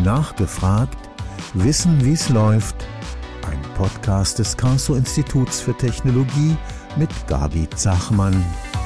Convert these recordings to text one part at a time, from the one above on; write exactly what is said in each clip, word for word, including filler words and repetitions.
Nachgefragt, Wissen, wie es läuft. Ein Podcast des Karlsruhe-Instituts für Technologie mit Gabi Zachmann.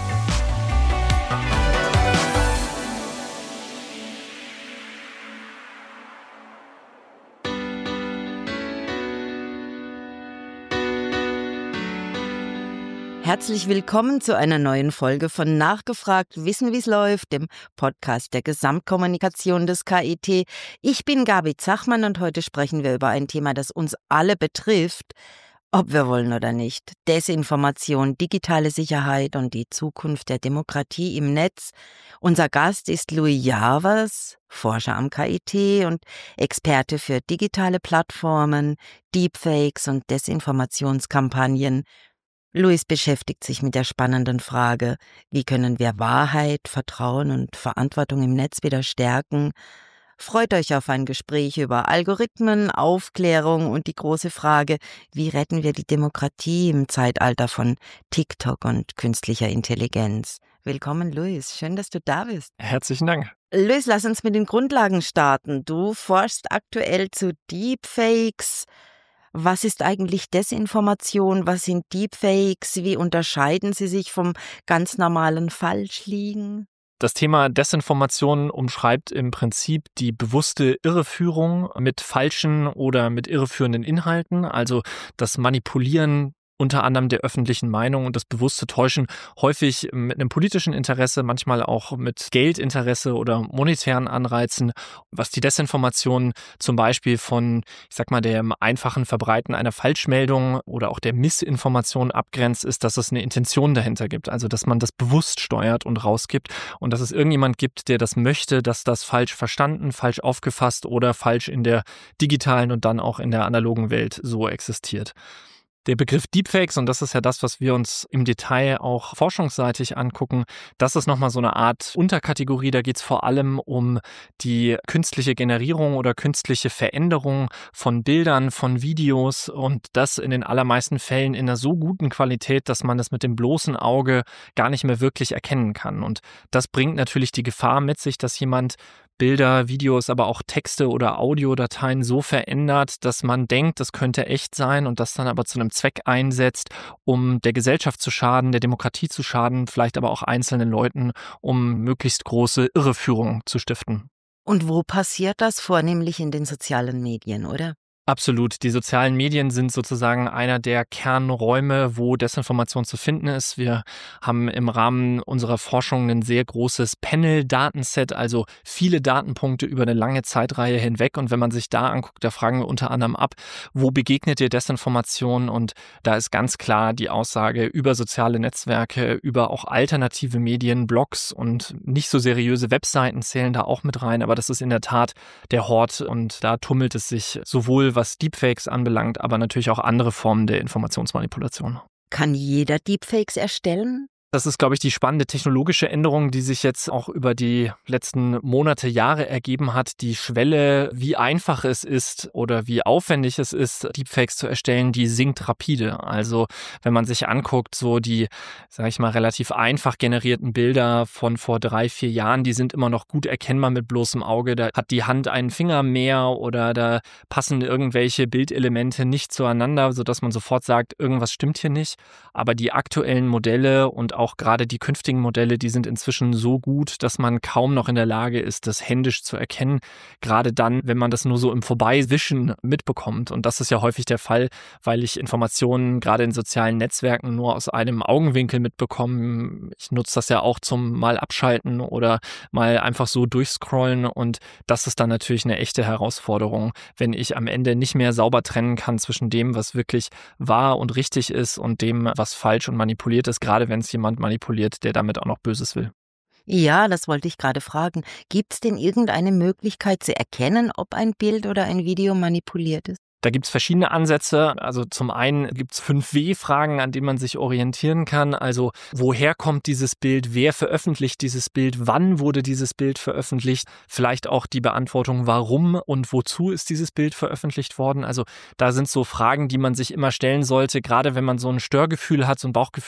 Herzlich willkommen zu einer neuen Folge von Nachgefragt, Wissen, wie es läuft, dem Podcast der Gesamtkommunikation des K I T. Ich bin Gabi Zachmann und heute sprechen wir über ein Thema, das uns alle betrifft, ob wir wollen oder nicht. Desinformation, digitale Sicherheit und die Zukunft der Demokratie im Netz. Unser Gast ist Louis Javers, Forscher am K I T und Experte für digitale Plattformen, Deepfakes und Desinformationskampagnen. Louis beschäftigt sich mit der spannenden Frage, wie können wir Wahrheit, Vertrauen und Verantwortung im Netz wieder stärken? Freut euch auf ein Gespräch über Algorithmen, Aufklärung und die große Frage, wie retten wir die Demokratie im Zeitalter von TikTok und künstlicher Intelligenz? Willkommen, Louis. Schön, dass du da bist. Herzlichen Dank. Louis, lass uns mit den Grundlagen starten. Du forschst aktuell zu Deepfakes. Was ist eigentlich Desinformation? Was sind Deepfakes? Wie unterscheiden sie sich vom ganz normalen Falschliegen? Das Thema Desinformation umschreibt im Prinzip die bewusste Irreführung mit falschen oder mit irreführenden Inhalten, also das Manipulieren unter anderem der öffentlichen Meinung und das bewusste Täuschen, häufig mit einem politischen Interesse, manchmal auch mit Geldinteresse oder monetären Anreizen. Was die Desinformation zum Beispiel von, ich sag mal, dem einfachen Verbreiten einer Falschmeldung oder auch der Missinformation abgrenzt, ist, dass es eine Intention dahinter gibt. Also, dass man das bewusst steuert und rausgibt und dass es irgendjemand gibt, der das möchte, dass das falsch verstanden, falsch aufgefasst oder falsch in der digitalen und dann auch in der analogen Welt so existiert. Der Begriff Deepfakes, und das ist ja das, was wir uns im Detail auch forschungsseitig angucken, das ist nochmal so eine Art Unterkategorie. Da geht es vor allem um die künstliche Generierung oder künstliche Veränderung von Bildern, von Videos und das in den allermeisten Fällen in einer so guten Qualität, dass man das mit dem bloßen Auge gar nicht mehr wirklich erkennen kann. Und das bringt natürlich die Gefahr mit sich, dass jemand Bilder, Videos, aber auch Texte oder Audiodateien so verändert, dass man denkt, das könnte echt sein und das dann aber zu einem Zweck einsetzt, um der Gesellschaft zu schaden, der Demokratie zu schaden, vielleicht aber auch einzelnen Leuten, um möglichst große Irreführung zu stiften. Und wo passiert das? Vornehmlich in den sozialen Medien, oder? Absolut. Die sozialen Medien sind sozusagen einer der Kernräume, wo Desinformation zu finden ist. Wir haben im Rahmen unserer Forschung ein sehr großes Panel-Datenset, also viele Datenpunkte über eine lange Zeitreihe hinweg. Und wenn man sich da anguckt, da fragen wir unter anderem ab, wo begegnet ihr Desinformation? Und da ist ganz klar die Aussage über soziale Netzwerke, über auch alternative Medien, Blogs und nicht so seriöse Webseiten zählen da auch mit rein. Aber das ist in der Tat der Hort und da tummelt es sich sowohl was Deepfakes anbelangt, aber natürlich auch andere Formen der Informationsmanipulation. Kann jeder Deepfakes erstellen? Das ist, glaube ich, die spannende technologische Änderung, die sich jetzt auch über die letzten Monate, Jahre ergeben hat. Die Schwelle, wie einfach es ist oder wie aufwendig es ist, Deepfakes zu erstellen, die sinkt rapide. Also wenn man sich anguckt, so die, sage ich mal, relativ einfach generierten Bilder von vor drei, vier Jahren, die sind immer noch gut erkennbar mit bloßem Auge. Da hat die Hand einen Finger mehr oder da passen irgendwelche Bildelemente nicht zueinander, sodass man sofort sagt, irgendwas stimmt hier nicht. Aber die aktuellen Modelle und auch gerade die künftigen Modelle, die sind inzwischen so gut, dass man kaum noch in der Lage ist, das händisch zu erkennen. Gerade dann, wenn man das nur so im Vorbeiwischen mitbekommt. Und das ist ja häufig der Fall, weil ich Informationen gerade in sozialen Netzwerken nur aus einem Augenwinkel mitbekomme. Ich nutze das ja auch zum mal abschalten oder mal einfach so durchscrollen. Und das ist dann natürlich eine echte Herausforderung, wenn ich am Ende nicht mehr sauber trennen kann zwischen dem, was wirklich wahr und richtig ist und dem, was falsch und manipuliert ist, gerade wenn es jemand manipuliert, der damit auch noch Böses will. Ja, das wollte ich gerade fragen. Gibt es denn irgendeine Möglichkeit zu erkennen, ob ein Bild oder ein Video manipuliert ist? Da gibt es verschiedene Ansätze. Also zum einen gibt es fünf W-Fragen, an denen man sich orientieren kann. Also woher kommt dieses Bild? Wer veröffentlicht dieses Bild? Wann wurde dieses Bild veröffentlicht? Vielleicht auch die Beantwortung, warum und wozu ist dieses Bild veröffentlicht worden? Also da sind so Fragen, die man sich immer stellen sollte, gerade wenn man so ein Störgefühl hat, so ein Bauchgefühl, so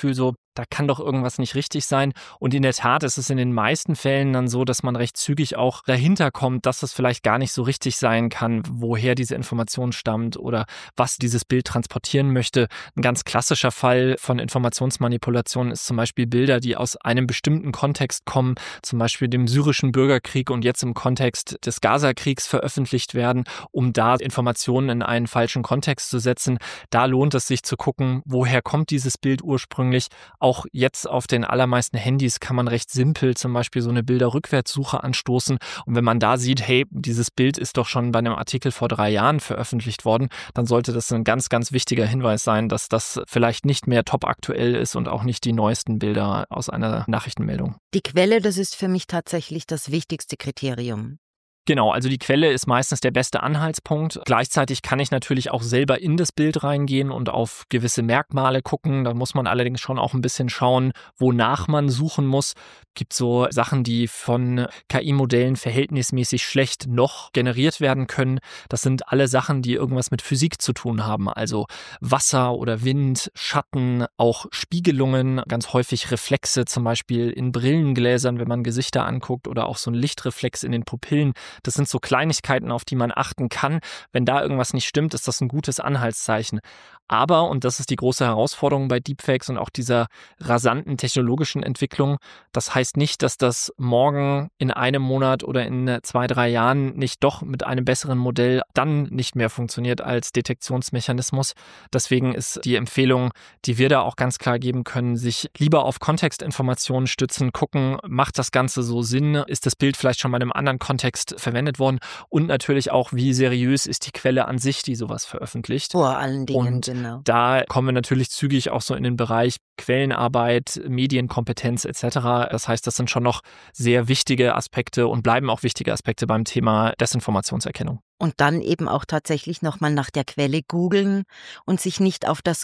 da kann doch irgendwas nicht richtig sein. Und in der Tat ist es in den meisten Fällen dann so, dass man recht zügig auch dahinter kommt, dass es vielleicht gar nicht so richtig sein kann, woher diese Information stammt oder was dieses Bild transportieren möchte. Ein ganz klassischer Fall von Informationsmanipulation ist zum Beispiel Bilder, die aus einem bestimmten Kontext kommen, zum Beispiel dem syrischen Bürgerkrieg und jetzt im Kontext des Gaza-Kriegs veröffentlicht werden, um da Informationen in einen falschen Kontext zu setzen. Da lohnt es sich zu gucken, woher kommt dieses Bild ursprünglich. Auch jetzt auf den allermeisten Handys kann man recht simpel zum Beispiel so eine Bilderrückwärtssuche anstoßen. Und wenn man da sieht, hey, dieses Bild ist doch schon bei einem Artikel vor drei Jahren veröffentlicht worden, dann sollte das ein ganz, ganz wichtiger Hinweis sein, dass das vielleicht nicht mehr top aktuell ist und auch nicht die neuesten Bilder aus einer Nachrichtenmeldung. Die Quelle, das ist für mich tatsächlich das wichtigste Kriterium. Genau, also die Quelle ist meistens der beste Anhaltspunkt. Gleichzeitig kann ich natürlich auch selber in das Bild reingehen und auf gewisse Merkmale gucken. Da muss man allerdings schon auch ein bisschen schauen, wonach man suchen muss. Es gibt so Sachen, die von K I-Modellen verhältnismäßig schlecht noch generiert werden können. Das sind alle Sachen, die irgendwas mit Physik zu tun haben. Also Wasser oder Wind, Schatten, auch Spiegelungen, ganz häufig Reflexe, zum Beispiel in Brillengläsern, wenn man Gesichter anguckt, oder auch so ein Lichtreflex in den Pupillen. Das sind so Kleinigkeiten, auf die man achten kann. Wenn da irgendwas nicht stimmt, ist das ein gutes Anhaltszeichen. Aber, und das ist die große Herausforderung bei Deepfakes und auch dieser rasanten technologischen Entwicklung, das heißt nicht, dass das morgen in einem Monat oder in zwei, drei Jahren nicht doch mit einem besseren Modell dann nicht mehr funktioniert als Detektionsmechanismus. Deswegen ist die Empfehlung, die wir da auch ganz klar geben können, sich lieber auf Kontextinformationen stützen, gucken, macht das Ganze so Sinn? Ist das Bild vielleicht schon mal in einem anderen Kontext verwendet worden? Und natürlich auch, wie seriös ist die Quelle an sich, die sowas veröffentlicht? Vor allen Dingen, und genau. Da kommen wir natürlich zügig auch so in den Bereich Quellenarbeit, Medienkompetenz et cetera. Das heißt, das sind schon noch sehr wichtige Aspekte und bleiben auch wichtige Aspekte beim Thema Desinformationserkennung. Und dann eben auch tatsächlich nochmal nach der Quelle googeln und sich nicht auf das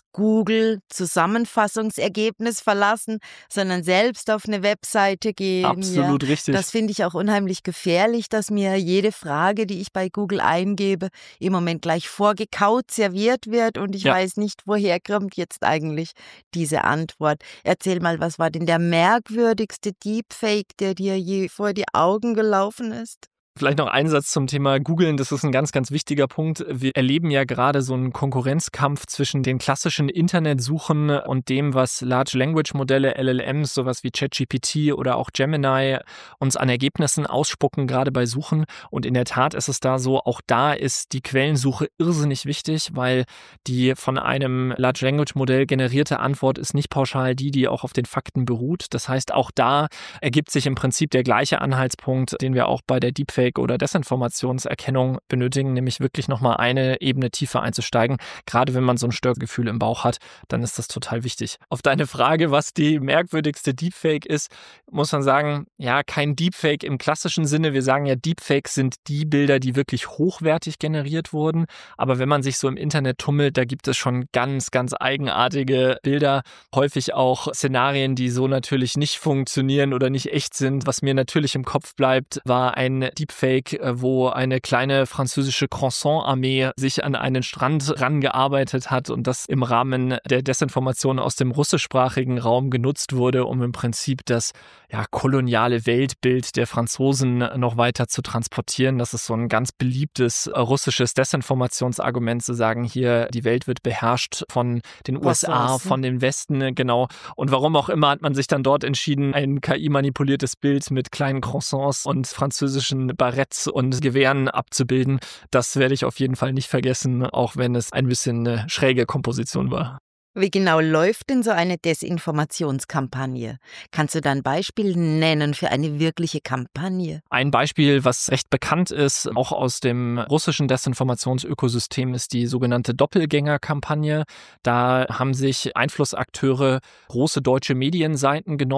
Google-Zusammenfassungsergebnis verlassen, sondern selbst auf eine Webseite gehen. Absolut ja. richtig. Das finde ich auch unheimlich gefährlich, dass mir jede Frage, die ich bei Google eingebe, im Moment gleich vorgekaut serviert wird und ich ja. weiß nicht, woher kommt jetzt eigentlich diese Antwort. Erzähl mal, was war denn der merkwürdigste Deepfake, der dir je vor die Augen gelaufen ist? Vielleicht noch ein Satz zum Thema Googlen, das ist ein ganz, ganz wichtiger Punkt. Wir erleben ja gerade so einen Konkurrenzkampf zwischen den klassischen Internetsuchen und dem, was Large Language Modelle, L L Ms, sowas wie ChatGPT oder auch Gemini uns an Ergebnissen ausspucken, gerade bei Suchen. Und in der Tat ist es da so, auch da ist die Quellensuche irrsinnig wichtig, weil die von einem Large Language Modell generierte Antwort ist nicht pauschal die, die auch auf den Fakten beruht. Das heißt, auch da ergibt sich im Prinzip der gleiche Anhaltspunkt, den wir auch bei der Deepfake oder Desinformationserkennung benötigen, nämlich wirklich nochmal eine Ebene tiefer einzusteigen. Gerade wenn man so ein Störgefühl im Bauch hat, dann ist das total wichtig. Auf deine Frage, was die merkwürdigste Deepfake ist, muss man sagen, ja, kein Deepfake im klassischen Sinne. Wir sagen ja, Deepfakes sind die Bilder, die wirklich hochwertig generiert wurden. Aber wenn man sich so im Internet tummelt, da gibt es schon ganz, ganz eigenartige Bilder. Häufig auch Szenarien, die so natürlich nicht funktionieren oder nicht echt sind. Was mir natürlich im Kopf bleibt, war ein Deepfake, Fake, wo eine kleine französische Croissant-Armee sich an einen Strand rangearbeitet hat und das im Rahmen der Desinformation aus dem russischsprachigen Raum genutzt wurde, um im Prinzip das ja, koloniale Weltbild der Franzosen noch weiter zu transportieren. Das ist so ein ganz beliebtes russisches Desinformationsargument, zu sagen, hier, die Welt wird beherrscht von den U S A, von dem Westen, genau. Und warum auch immer hat man sich dann dort entschieden, ein K I-manipuliertes Bild mit kleinen Croissants und französischen Baretts und Gewehren abzubilden. Das werde ich auf jeden Fall nicht vergessen, auch wenn es ein bisschen eine schräge Komposition war. Wie genau läuft denn so eine Desinformationskampagne? Kannst du da ein Beispiel nennen für eine wirkliche Kampagne? Ein Beispiel, was recht bekannt ist, auch aus dem russischen Desinformationsökosystem, ist die sogenannte Doppelgänger-Kampagne. Da haben sich Einflussakteure große deutsche Medienseiten genommen,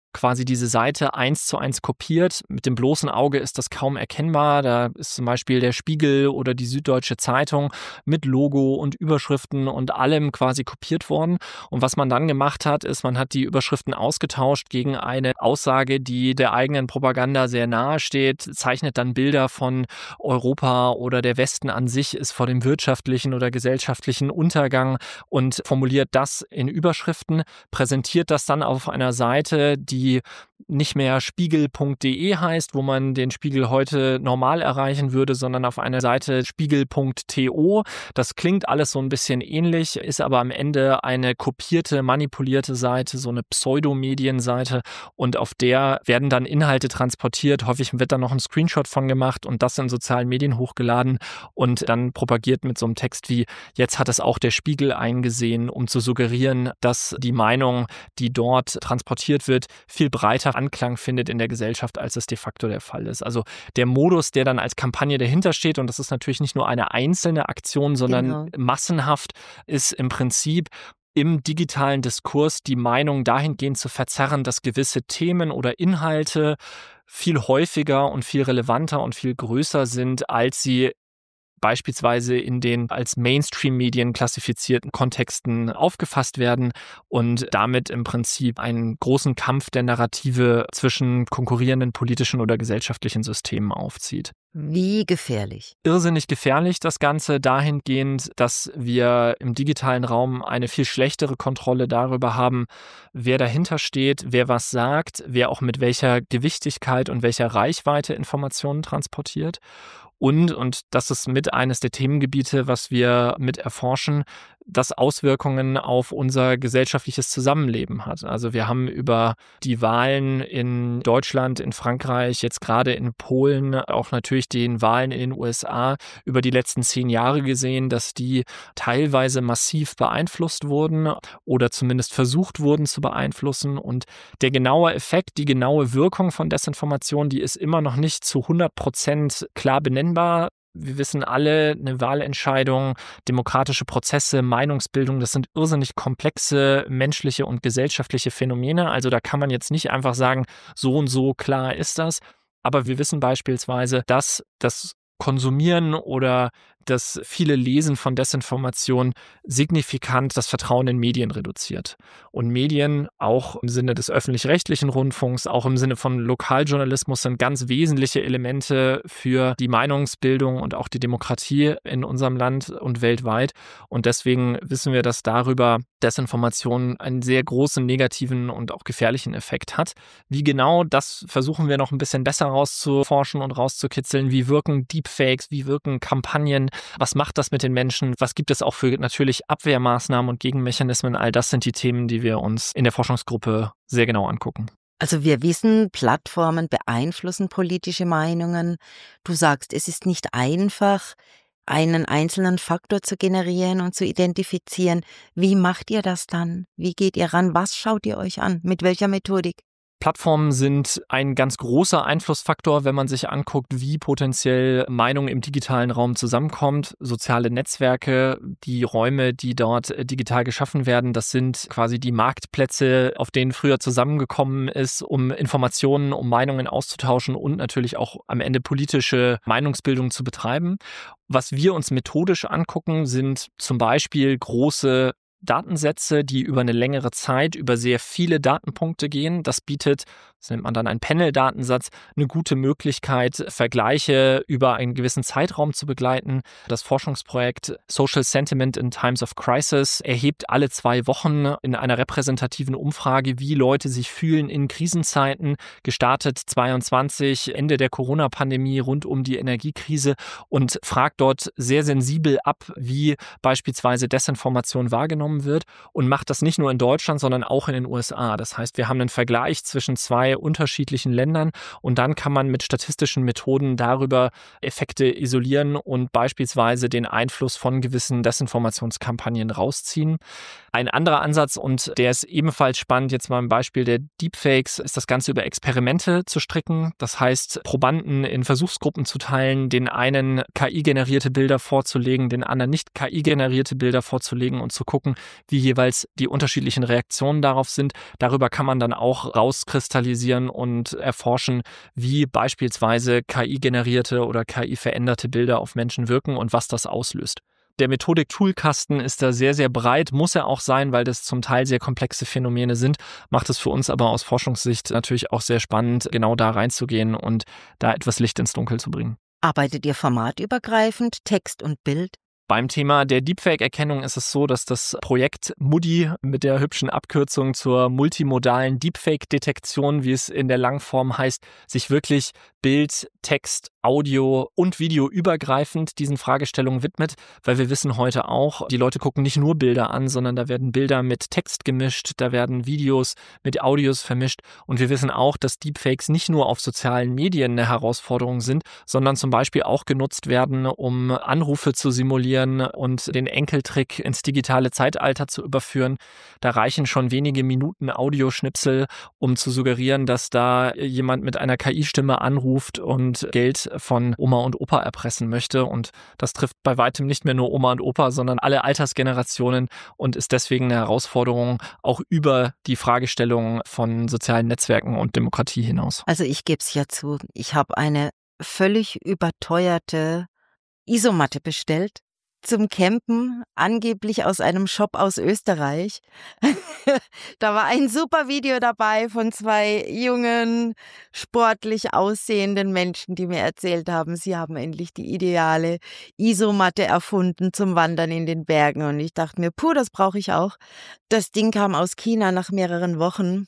quasi diese Seite eins zu eins kopiert. Mit dem bloßen Auge ist das kaum erkennbar. Da ist zum Beispiel der Spiegel oder die Süddeutsche Zeitung mit Logo und Überschriften und allem quasi kopiert worden. Und was man dann gemacht hat, ist, man hat die Überschriften ausgetauscht gegen eine Aussage, die der eigenen Propaganda sehr nahe steht, zeichnet dann Bilder von Europa oder der Westen an sich ist vor dem wirtschaftlichen oder gesellschaftlichen Untergang und formuliert das in Überschriften, präsentiert das dann auf einer Seite, die die nicht mehr spiegel punkt de heißt, wo man den Spiegel heute normal erreichen würde, sondern auf einer Seite spiegel punkt to. Das klingt alles so ein bisschen ähnlich, ist aber am Ende eine kopierte, manipulierte Seite, so eine Pseudomedienseite und auf der werden dann Inhalte transportiert. Häufig wird da noch ein Screenshot von gemacht und das in sozialen Medien hochgeladen und dann propagiert mit so einem Text wie, jetzt hat es auch der Spiegel eingesehen, um zu suggerieren, dass die Meinung, die dort transportiert wird, viel breiter Anklang findet in der Gesellschaft, als es de facto der Fall ist. Also der Modus, der dann als Kampagne dahinter steht, und das ist natürlich nicht nur eine einzelne Aktion, sondern genau. massenhaft, ist im Prinzip im digitalen Diskurs die Meinung dahingehend zu verzerren, dass gewisse Themen oder Inhalte viel häufiger und viel relevanter und viel größer sind, als sie beispielsweise in den als Mainstream-Medien klassifizierten Kontexten aufgefasst werden und damit im Prinzip einen großen Kampf der Narrative zwischen konkurrierenden politischen oder gesellschaftlichen Systemen aufzieht. Wie gefährlich? Irrsinnig gefährlich das Ganze dahingehend, dass wir im digitalen Raum eine viel schlechtere Kontrolle darüber haben, wer dahinter steht, wer was sagt, wer auch mit welcher Gewichtigkeit und welcher Reichweite Informationen transportiert. Und, und das ist mit eines der Themengebiete, was wir mit erforschen, das Auswirkungen auf unser gesellschaftliches Zusammenleben hat. Also wir haben über die Wahlen in Deutschland, in Frankreich, jetzt gerade in Polen, auch natürlich den Wahlen in den U S A über die letzten zehn Jahre gesehen, dass die teilweise massiv beeinflusst wurden oder zumindest versucht wurden zu beeinflussen. Und der genaue Effekt, die genaue Wirkung von Desinformation, die ist immer noch nicht zu hundert Prozent klar benennbar. Wir wissen alle, eine Wahlentscheidung, demokratische Prozesse, Meinungsbildung, das sind irrsinnig komplexe menschliche und gesellschaftliche Phänomene. Also da kann man jetzt nicht einfach sagen, so und so klar ist das. Aber wir wissen beispielsweise, dass das Konsumieren oder das viele Lesen von Desinformation signifikant das Vertrauen in Medien reduziert. Und Medien, auch im Sinne des öffentlich-rechtlichen Rundfunks, auch im Sinne von Lokaljournalismus, sind ganz wesentliche Elemente für die Meinungsbildung und auch die Demokratie in unserem Land und weltweit. Und deswegen wissen wir, dass darüber Desinformation einen sehr großen negativen und auch gefährlichen Effekt hat. Wie genau, das versuchen wir noch ein bisschen besser rauszuforschen und rauszukitzeln. Wie wirken Deepfakes, wie wirken Kampagnen? Was macht das mit den Menschen? Was gibt es auch für natürlich Abwehrmaßnahmen und Gegenmechanismen? All das sind die Themen, die wir uns in der Forschungsgruppe sehr genau angucken. Also wir wissen, Plattformen beeinflussen politische Meinungen. Du sagst, es ist nicht einfach, einen einzelnen Faktor zu generieren und zu identifizieren. Wie macht ihr das dann? Wie geht ihr ran? Was schaut ihr euch an? Mit welcher Methodik? Plattformen sind ein ganz großer Einflussfaktor, wenn man sich anguckt, wie potenziell Meinung im digitalen Raum zusammenkommt. Soziale Netzwerke, die Räume, die dort digital geschaffen werden, das sind quasi die Marktplätze, auf denen früher zusammengekommen ist, um Informationen, um Meinungen auszutauschen und natürlich auch am Ende politische Meinungsbildung zu betreiben. Was wir uns methodisch angucken, sind zum Beispiel große Datensätze, die über eine längere Zeit über sehr viele Datenpunkte gehen. Das bietet, das nennt man dann einen Panel-Datensatz, eine gute Möglichkeit, Vergleiche über einen gewissen Zeitraum zu begleiten. Das Forschungsprojekt Social Sentiment in Times of Crisis erhebt alle zwei Wochen in einer repräsentativen Umfrage, wie Leute sich fühlen in Krisenzeiten, gestartet zweiundzwanzig, Ende der Corona-Pandemie, rund um die Energiekrise und fragt dort sehr sensibel ab, wie beispielsweise Desinformation wahrgenommen wird und macht das nicht nur in Deutschland, sondern auch in den U S A. Das heißt, wir haben einen Vergleich zwischen zwei unterschiedlichen Ländern und dann kann man mit statistischen Methoden darüber Effekte isolieren und beispielsweise den Einfluss von gewissen Desinformationskampagnen rausziehen. Ein anderer Ansatz, und der ist ebenfalls spannend, jetzt mal ein Beispiel der Deepfakes, ist das Ganze über Experimente zu stricken. Das heißt, Probanden in Versuchsgruppen zu teilen, den einen K I-generierte Bilder vorzulegen, den anderen nicht K I-generierte Bilder vorzulegen und zu gucken, wie jeweils die unterschiedlichen Reaktionen darauf sind. Darüber kann man dann auch rauskristallisieren und erforschen, wie beispielsweise K I-generierte oder K I-veränderte Bilder auf Menschen wirken und was das auslöst. Der Methodik-Toolkasten ist da sehr, sehr breit, muss er auch sein, weil das zum Teil sehr komplexe Phänomene sind, macht es für uns aber aus Forschungssicht natürlich auch sehr spannend, genau da reinzugehen und da etwas Licht ins Dunkel zu bringen. Arbeitet ihr formatübergreifend, Text und Bild? Beim Thema der Deepfake-Erkennung ist es so, dass das Projekt M U D I mit der hübschen Abkürzung zur multimodalen Deepfake-Detektion, wie es in der Langform heißt, sich wirklich Bild, Text, Audio und Video übergreifend diesen Fragestellungen widmet, weil wir wissen heute auch, die Leute gucken nicht nur Bilder an, sondern da werden Bilder mit Text gemischt, da werden Videos mit Audios vermischt und wir wissen auch, dass Deepfakes nicht nur auf sozialen Medien eine Herausforderung sind, sondern zum Beispiel auch genutzt werden, um Anrufe zu simulieren und den Enkeltrick ins digitale Zeitalter zu überführen. Da reichen schon wenige Minuten Audioschnipsel, um zu suggerieren, dass da jemand mit einer K I-Stimme anruft und Geld von Oma und Opa erpressen möchte. Und das trifft bei weitem nicht mehr nur Oma und Opa, sondern alle Altersgenerationen und ist deswegen eine Herausforderung auch über die Fragestellung von sozialen Netzwerken und Demokratie hinaus. Also ich gebe es ja zu, ich habe eine völlig überteuerte Isomatte bestellt zum Campen, angeblich aus einem Shop aus Österreich. Da war ein super Video dabei von zwei jungen, sportlich aussehenden Menschen, die mir erzählt haben, sie haben endlich die ideale Isomatte erfunden zum Wandern in den Bergen. Und ich dachte mir, puh, das brauche ich auch. Das Ding kam aus China nach mehreren Wochen.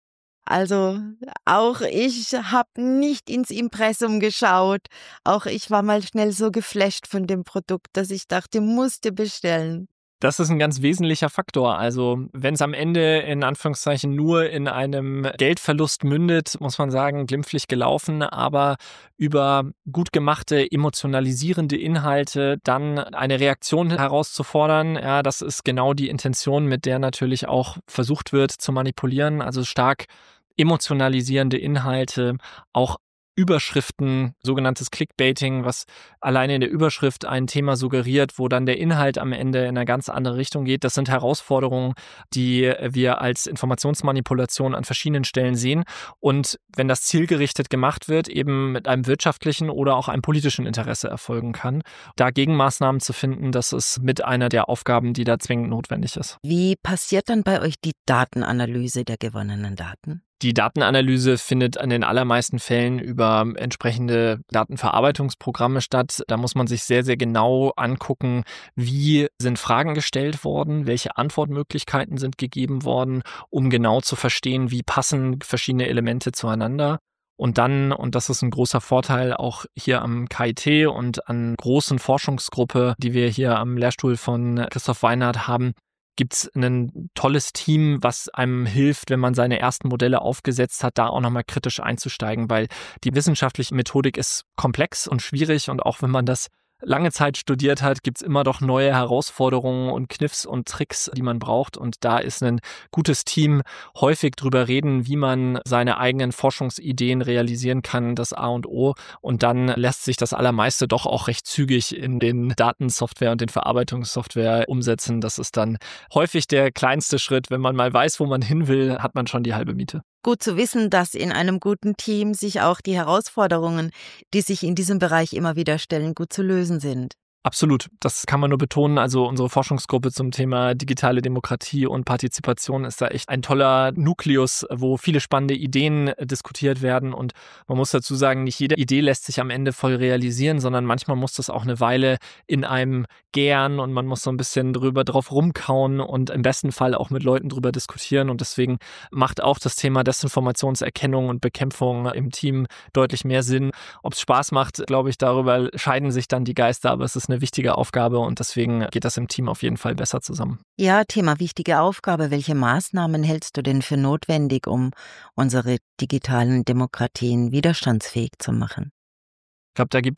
Also auch ich habe nicht ins Impressum geschaut. Auch ich war mal schnell so geflasht von dem Produkt, dass ich dachte, musste bestellen. Das ist ein ganz wesentlicher Faktor. Also wenn es am Ende in Anführungszeichen nur in einem Geldverlust mündet, muss man sagen, glimpflich gelaufen. Aber über gut gemachte, emotionalisierende Inhalte dann eine Reaktion herauszufordern, ja, das ist genau die Intention, mit der natürlich auch versucht wird zu manipulieren. Also stark emotionalisierende Inhalte, auch Überschriften, sogenanntes Clickbaiting, was alleine in der Überschrift ein Thema suggeriert, wo dann der Inhalt am Ende in eine ganz andere Richtung geht. Das sind Herausforderungen, die wir als Informationsmanipulation an verschiedenen Stellen sehen. Und wenn das zielgerichtet gemacht wird, eben mit einem wirtschaftlichen oder auch einem politischen Interesse erfolgen kann, da Gegenmaßnahmen zu finden, das ist mit einer der Aufgaben, die da zwingend notwendig ist. Wie passiert dann bei euch die Datenanalyse der gewonnenen Daten? Die Datenanalyse findet in den allermeisten Fällen über entsprechende Datenverarbeitungsprogramme statt. Da muss man sich sehr, sehr genau angucken, wie sind Fragen gestellt worden, welche Antwortmöglichkeiten sind gegeben worden, um genau zu verstehen, wie passen verschiedene Elemente zueinander. Und dann, und das ist ein großer Vorteil auch hier am K I T und an großen Forschungsgruppe, die wir hier am Lehrstuhl von Christoph Weinert haben, gibt es ein tolles Team, was einem hilft, wenn man seine ersten Modelle aufgesetzt hat, da auch nochmal kritisch einzusteigen, weil die wissenschaftliche Methodik ist komplex und schwierig und auch wenn man das lange Zeit studiert hat, gibt es immer doch neue Herausforderungen und Kniffs und Tricks, die man braucht. Und da ist ein gutes Team häufig drüber reden, wie man seine eigenen Forschungsideen realisieren kann, das A und O. Und dann lässt sich das Allermeiste doch auch recht zügig in den Datensoftware und den Verarbeitungssoftware umsetzen. Das ist dann häufig der kleinste Schritt. Wenn man mal weiß, wo man hin will, hat man schon die halbe Miete. Gut zu wissen, dass in einem guten Team sich auch die Herausforderungen, die sich in diesem Bereich immer wieder stellen, gut zu lösen sind. Absolut, das kann man nur betonen. Also unsere Forschungsgruppe zum Thema digitale Demokratie und Partizipation ist da echt ein toller Nukleus, wo viele spannende Ideen diskutiert werden. Und man muss dazu sagen, nicht jede Idee lässt sich am Ende voll realisieren, sondern manchmal muss das auch eine Weile in einem gären und man muss so ein bisschen drüber drauf rumkauen und im besten Fall auch mit Leuten drüber diskutieren. Und deswegen macht auch das Thema Desinformationserkennung und Bekämpfung im Team deutlich mehr Sinn. Ob es Spaß macht, glaube ich, darüber scheiden sich dann die Geister, aber es ist eine wichtige Aufgabe und deswegen geht das im Team auf jeden Fall besser zusammen. Ja, Thema wichtige Aufgabe. Welche Maßnahmen hältst du denn für notwendig, um unsere digitalen Demokratien widerstandsfähig zu machen? Ich glaube, da gibt es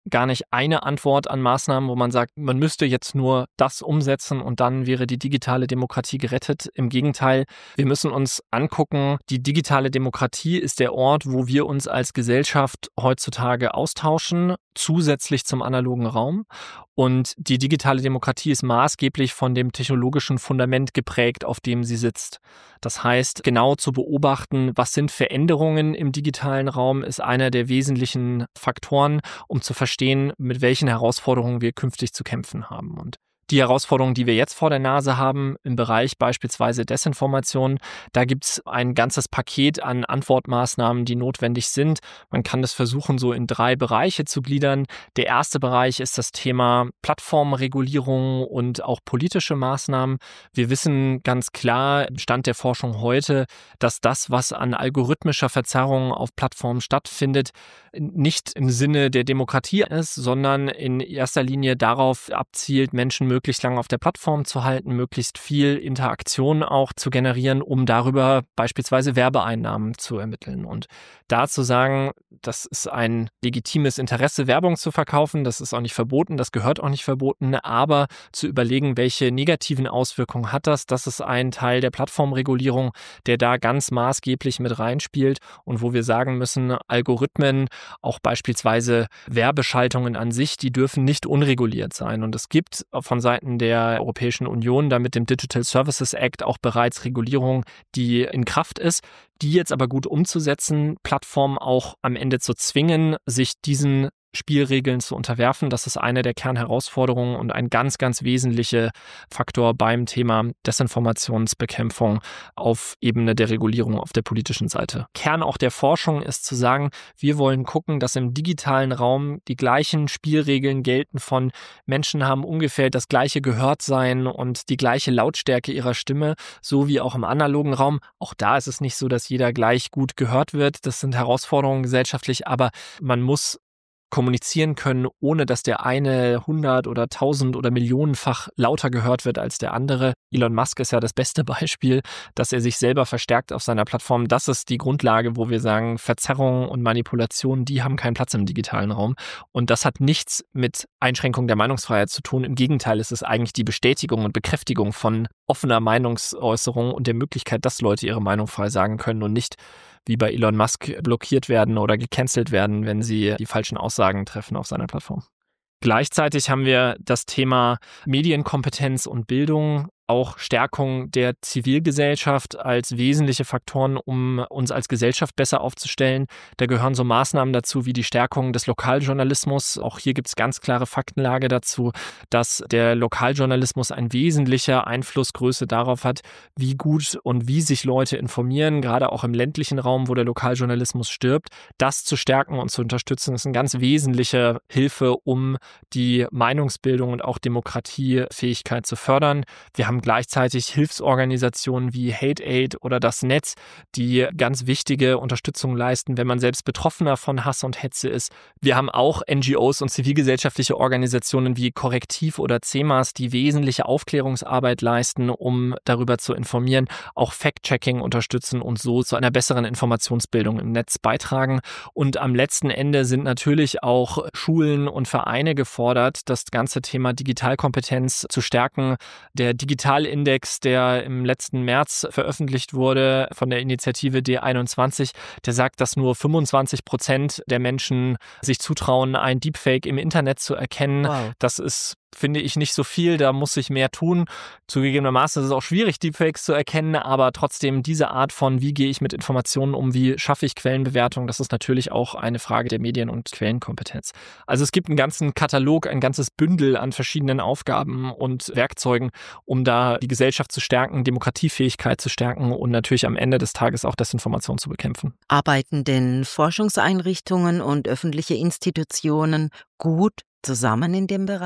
gar nicht eine Antwort an Maßnahmen, wo man sagt, man müsste jetzt nur das umsetzen und dann wäre die digitale Demokratie gerettet. Im Gegenteil, wir müssen uns angucken, die digitale Demokratie ist der Ort, wo wir uns als Gesellschaft heutzutage austauschen, zusätzlich zum analogen Raum. Und die digitale Demokratie ist maßgeblich von dem technologischen Fundament geprägt, auf dem sie sitzt. Das heißt, genau zu beobachten, was sind Veränderungen im digitalen Raum, ist einer der wesentlichen Faktoren, um zu verstehen, mit welchen Herausforderungen wir künftig zu kämpfen haben. Und die Herausforderungen, die wir jetzt vor der Nase haben, im Bereich beispielsweise Desinformation, da gibt es ein ganzes Paket an Antwortmaßnahmen, die notwendig sind. Man kann das versuchen, so in drei Bereiche zu gliedern. Der erste Bereich ist das Thema Plattformregulierung und auch politische Maßnahmen. Wir wissen ganz klar, im Stand der Forschung heute, dass das, was an algorithmischer Verzerrung auf Plattformen stattfindet, nicht im Sinne der Demokratie ist, sondern in erster Linie darauf abzielt, Menschen möglichst lange auf der Plattform zu halten, möglichst viel Interaktion auch zu generieren, um darüber beispielsweise Werbeeinnahmen zu ermitteln. Und da zu sagen, das ist ein legitimes Interesse, Werbung zu verkaufen, das ist auch nicht verboten, das gehört auch nicht verboten, aber zu überlegen, welche negativen Auswirkungen hat das, das ist ein Teil der Plattformregulierung, der da ganz maßgeblich mit reinspielt und wo wir sagen müssen, Algorithmen, auch beispielsweise Werbeschaltungen an sich, die dürfen nicht unreguliert sein. Und es gibt von Seiten der Europäischen Union da mit dem Digital Services Act auch bereits Regulierung, die in Kraft ist, die jetzt aber gut umzusetzen, Plattformen auch am Ende zu zwingen, sich diesen Spielregeln zu unterwerfen. Das ist eine der Kernherausforderungen und ein ganz, ganz wesentlicher Faktor beim Thema Desinformationsbekämpfung auf Ebene der Regulierung auf der politischen Seite. Kern auch der Forschung ist zu sagen, wir wollen gucken, dass im digitalen Raum die gleichen Spielregeln gelten von Menschen haben ungefähr das gleiche Gehörtsein und die gleiche Lautstärke ihrer Stimme, so wie auch im analogen Raum. Auch da ist es nicht so, dass jeder gleich gut gehört wird. Das sind Herausforderungen gesellschaftlich, aber man muss kommunizieren können, ohne dass der eine hundert oder tausend oder millionenfach lauter gehört wird als der andere. Elon Musk ist ja das beste Beispiel, dass er sich selber verstärkt auf seiner Plattform. Das ist die Grundlage, wo wir sagen, Verzerrung und Manipulation, die haben keinen Platz im digitalen Raum. Und das hat nichts mit Einschränkung der Meinungsfreiheit zu tun. Im Gegenteil, es ist eigentlich die Bestätigung und Bekräftigung von offener Meinungsäußerung und der Möglichkeit, dass Leute ihre Meinung frei sagen können und nicht wie bei Elon Musk blockiert werden oder gecancelt werden, wenn sie die falschen Aussagen treffen auf seiner Plattform. Gleichzeitig haben wir das Thema Medienkompetenz und Bildung, auch Stärkung der Zivilgesellschaft als wesentliche Faktoren, um uns als Gesellschaft besser aufzustellen. Da gehören so Maßnahmen dazu wie die Stärkung des Lokaljournalismus. Auch hier gibt es ganz klare Faktenlage dazu, dass der Lokaljournalismus ein wesentlicher Einflussgröße darauf hat, wie gut und wie sich Leute informieren, gerade auch im ländlichen Raum, wo der Lokaljournalismus stirbt. Das zu stärken und zu unterstützen, ist eine ganz wesentliche Hilfe, um die Meinungsbildung und auch Demokratiefähigkeit zu fördern. Wir haben gleichzeitig Hilfsorganisationen wie Hate Aid oder das Netz, die ganz wichtige Unterstützung leisten, wenn man selbst Betroffener von Hass und Hetze ist. Wir haben auch N G Os und zivilgesellschaftliche Organisationen wie Korrektiv oder C E M A S, die wesentliche Aufklärungsarbeit leisten, um darüber zu informieren, auch Fact-Checking unterstützen und so zu einer besseren Informationsbildung im Netz beitragen. Und am letzten Ende sind natürlich auch Schulen und Vereine gefordert, das ganze Thema Digitalkompetenz zu stärken. Der Digitalindex, der im letzten März veröffentlicht wurde von der Initiative D einundzwanzig, der sagt, dass nur fünfundzwanzig Prozent der Menschen sich zutrauen, ein Deepfake im Internet zu erkennen. Wow. Das ist, finde ich, nicht so viel, da muss sich mehr tun. Zugegebenermaßen ist es auch schwierig, Deepfakes zu erkennen, aber trotzdem diese Art von, wie gehe ich mit Informationen um, wie schaffe ich Quellenbewertung, das ist natürlich auch eine Frage der Medien- und Quellenkompetenz. Also es gibt einen ganzen Katalog, ein ganzes Bündel an verschiedenen Aufgaben und Werkzeugen, um da die Gesellschaft zu stärken, Demokratiefähigkeit zu stärken und natürlich am Ende des Tages auch Desinformation zu bekämpfen. Arbeiten denn Forschungseinrichtungen und öffentliche Institutionen gut zusammen in dem Bereich?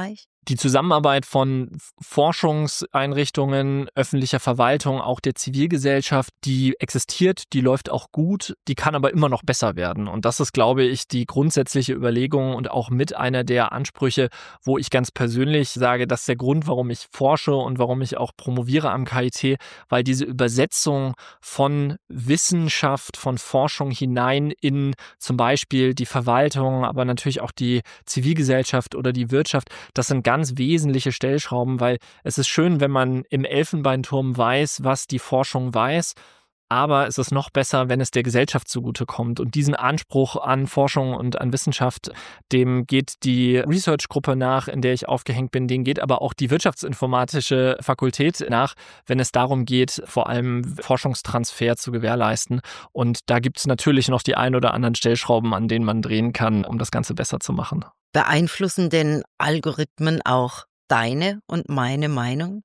Die Zusammenarbeit von Forschungseinrichtungen, öffentlicher Verwaltung, auch der Zivilgesellschaft, die existiert, die läuft auch gut, die kann aber immer noch besser werden. Und das ist, glaube ich, die grundsätzliche Überlegung und auch mit einer der Ansprüche, wo ich ganz persönlich sage, das ist der Grund, warum ich forsche und warum ich auch promoviere am K I T, weil diese Übersetzung von Wissenschaft, von Forschung hinein in zum Beispiel die Verwaltung, aber natürlich auch die Zivilgesellschaft oder die Wirtschaft, das sind ganz ganz wesentliche Stellschrauben, weil es ist schön, wenn man im Elfenbeinturm weiß, was die Forschung weiß, aber es ist noch besser, wenn es der Gesellschaft zugutekommt. Und diesen Anspruch an Forschung und an Wissenschaft, dem geht die Research-Gruppe nach, in der ich aufgehängt bin, dem geht aber auch die wirtschaftsinformatische Fakultät nach, wenn es darum geht, vor allem Forschungstransfer zu gewährleisten. Und da gibt es natürlich noch die ein oder anderen Stellschrauben, an denen man drehen kann, um das Ganze besser zu machen. Beeinflussen denn Algorithmen auch deine und meine Meinung?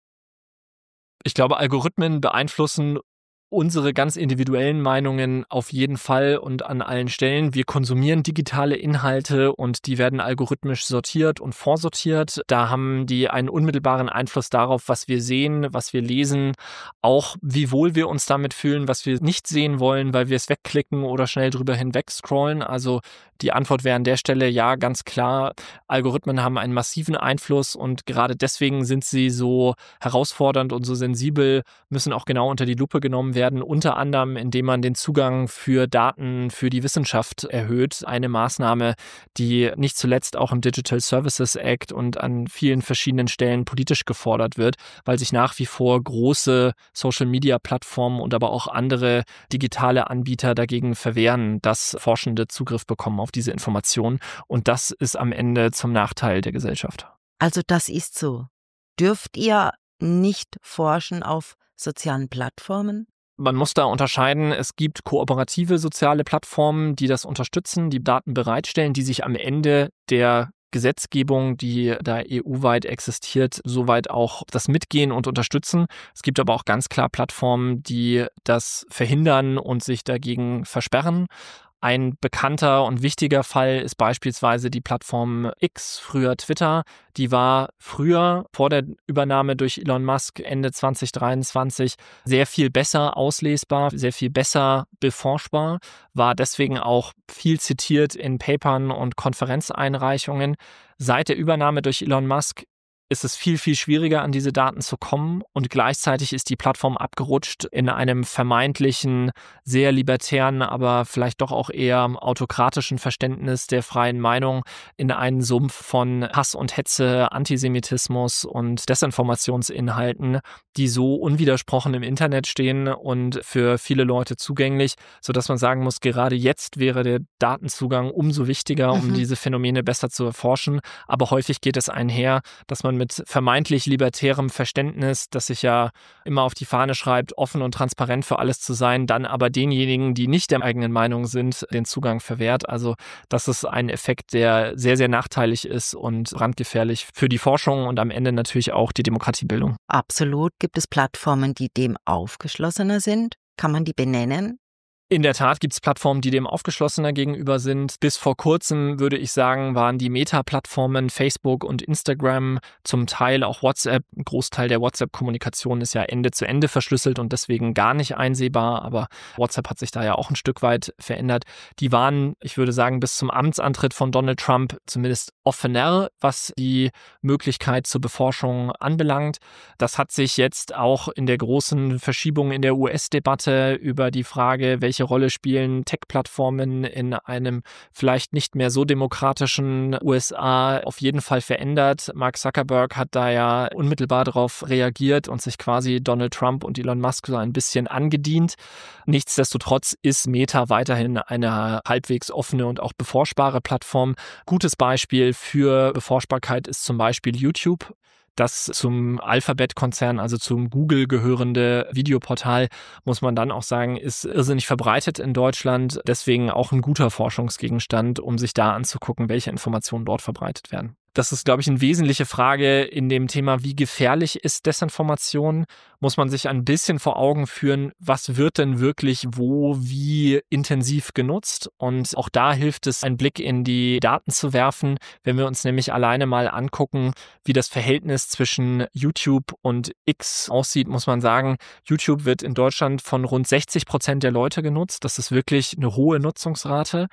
Ich glaube, Algorithmen beeinflussen unsere ganz individuellen Meinungen auf jeden Fall und an allen Stellen. Wir konsumieren digitale Inhalte und die werden algorithmisch sortiert und vorsortiert. Da haben die einen unmittelbaren Einfluss darauf, was wir sehen, was wir lesen, auch wie wohl wir uns damit fühlen, was wir nicht sehen wollen, weil wir es wegklicken oder schnell drüber hinweg scrollen. Also die Antwort wäre an der Stelle ja, ganz klar. Algorithmen haben einen massiven Einfluss und gerade deswegen sind sie so herausfordernd und so sensibel, müssen auch genau unter die Lupe genommen werden. Werden, unter anderem, indem man den Zugang für Daten für die Wissenschaft erhöht. Eine Maßnahme, die nicht zuletzt auch im Digital Services Act und an vielen verschiedenen Stellen politisch gefordert wird, weil sich nach wie vor große Social-Media-Plattformen und aber auch andere digitale Anbieter dagegen verwehren, dass Forschende Zugriff bekommen auf diese Informationen. Und das ist am Ende zum Nachteil der Gesellschaft. Also das ist so. Dürft ihr nicht forschen auf sozialen Plattformen? Man muss da unterscheiden, es gibt kooperative soziale Plattformen, die das unterstützen, die Daten bereitstellen, die sich am Ende der Gesetzgebung, die da E U-weit existiert, soweit auch das mitgehen und unterstützen. Es gibt aber auch ganz klar Plattformen, die das verhindern und sich dagegen versperren. Ein bekannter und wichtiger Fall ist beispielsweise die Plattform X, früher Twitter. Die war früher, vor der Übernahme durch Elon Musk Ende zwanzig dreiundzwanzig, sehr viel besser auslesbar, sehr viel besser beforschbar, war deswegen auch viel zitiert in Papern und Konferenzeinreichungen. Seit der Übernahme durch Elon Musk ist es viel, viel schwieriger, an diese Daten zu kommen und gleichzeitig ist die Plattform abgerutscht in einem vermeintlichen, sehr libertären, aber vielleicht doch auch eher autokratischen Verständnis der freien Meinung in einen Sumpf von Hass und Hetze, Antisemitismus und Desinformationsinhalten, die so unwidersprochen im Internet stehen und für viele Leute zugänglich, sodass man sagen muss, gerade jetzt wäre der Datenzugang umso wichtiger, um mhm. diese Phänomene besser zu erforschen. Aber häufig geht es einher, dass man mit vermeintlich libertärem Verständnis, das sich ja immer auf die Fahne schreibt, offen und transparent für alles zu sein, dann aber denjenigen, die nicht der eigenen Meinung sind, den Zugang verwehrt. Also das ist ein Effekt, der sehr, sehr nachteilig ist und brandgefährlich für die Forschung und am Ende natürlich auch die Demokratiebildung. Absolut. Gibt es Plattformen, die dem aufgeschlossener sind? Kann man die benennen? In der Tat gibt es Plattformen, die dem aufgeschlossener gegenüber sind. Bis vor kurzem, würde ich sagen, waren die Meta-Plattformen Facebook und Instagram, zum Teil auch WhatsApp. Ein Großteil der WhatsApp-Kommunikation ist ja Ende zu Ende verschlüsselt und deswegen gar nicht einsehbar. Aber WhatsApp hat sich da ja auch ein Stück weit verändert. Die waren, ich würde sagen, bis zum Amtsantritt von Donald Trump zumindest offener, was die Möglichkeit zur Beforschung anbelangt. Das hat sich jetzt auch in der großen Verschiebung in der U S-Debatte über die Frage, welche Rolle spielen Tech-Plattformen in einem vielleicht nicht mehr so demokratischen U S A, auf jeden Fall verändert. Mark Zuckerberg hat da ja unmittelbar darauf reagiert und sich quasi Donald Trump und Elon Musk so ein bisschen angedient. Nichtsdestotrotz ist Meta weiterhin eine halbwegs offene und auch beforschbare Plattform. Gutes Beispiel für Beforschbarkeit ist zum Beispiel YouTube. Das zum Alphabet-Konzern, also zum Google gehörende Videoportal, muss man dann auch sagen, ist irrsinnig verbreitet in Deutschland. Deswegen auch ein guter Forschungsgegenstand, um sich da anzugucken, welche Informationen dort verbreitet werden. Das ist, glaube ich, eine wesentliche Frage in dem Thema, wie gefährlich ist Desinformation? Muss man sich ein bisschen vor Augen führen, was wird denn wirklich wo, wie intensiv genutzt? Und auch da hilft es, einen Blick in die Daten zu werfen, wenn wir uns nämlich alleine mal angucken, wie das Verhältnis zwischen YouTube und X aussieht, muss man sagen, YouTube wird in Deutschland von rund sechzig Prozent der Leute genutzt. Das ist wirklich eine hohe Nutzungsrate.